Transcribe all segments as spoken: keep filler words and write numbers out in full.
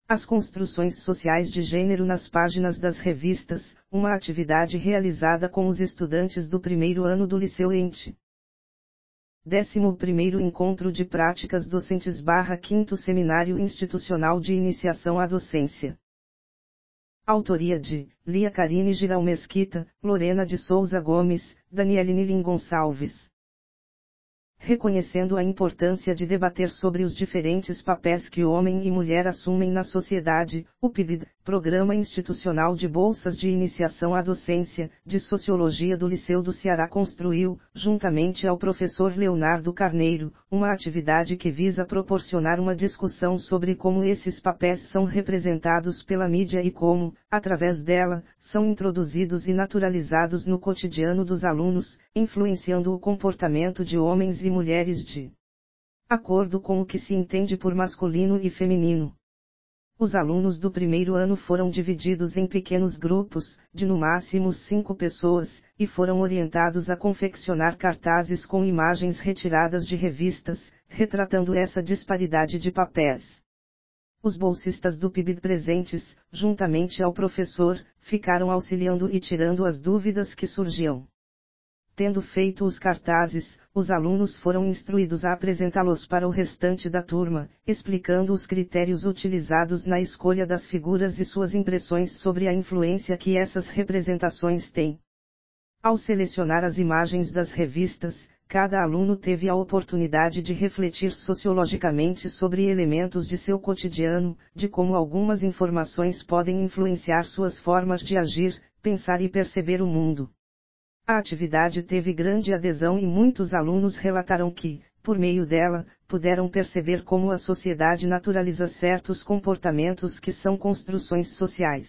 As construções sociais de gênero nas páginas das revistas, uma atividade realizada com os estudantes do primeiro ano do Liceu Ente. décimo primeiro Encontro de Práticas Docentes barra quinto Seminário Institucional de Iniciação à Docência. Autoria de Lia Carine Giral Mesquita, Lorena de Souza Gomes, Daniele Nilim Gonçalves. Reconhecendo a importância de debater sobre os diferentes papéis que homem e mulher assumem na sociedade, o P I B D, Programa Institucional de Bolsas de Iniciação à Docência, de Sociologia do Liceu do Ceará construiu, juntamente ao professor Leonardo Carneiro, uma atividade que visa proporcionar uma discussão sobre como esses papéis são representados pela mídia e como, através dela, são introduzidos e naturalizados no cotidiano dos alunos, influenciando o comportamento de homens e mulheres de acordo com o que se entende por masculino e feminino. Os alunos do primeiro ano foram divididos em pequenos grupos, de no máximo cinco pessoas, e foram orientados a confeccionar cartazes com imagens retiradas de revistas, retratando essa disparidade de papéis. Os bolsistas do P I B D presentes, juntamente ao professor, ficaram auxiliando e tirando as dúvidas que surgiam. Tendo feito os cartazes, os alunos foram instruídos a apresentá-los para o restante da turma, explicando os critérios utilizados na escolha das figuras e suas impressões sobre a influência que essas representações têm. Ao selecionar as imagens das revistas, cada aluno teve a oportunidade de refletir sociologicamente sobre elementos de seu cotidiano, de como algumas informações podem influenciar suas formas de agir, pensar e perceber o mundo. A atividade teve grande adesão e muitos alunos relataram que, por meio dela, puderam perceber como a sociedade naturaliza certos comportamentos que são construções sociais.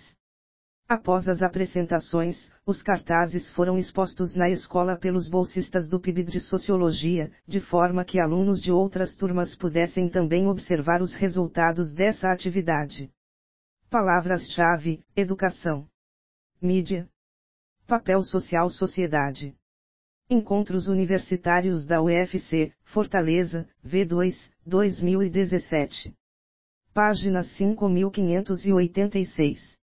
Após as apresentações, os cartazes foram expostos na escola pelos bolsistas do P I B D de Sociologia, de forma que alunos de outras turmas pudessem também observar os resultados dessa atividade. Palavras-chave: educação, mídia, papel social, sociedade. Encontros Universitários da U F C, Fortaleza, V dois, dois mil e dezessete. Página cinco mil quinhentos e oitenta e seis.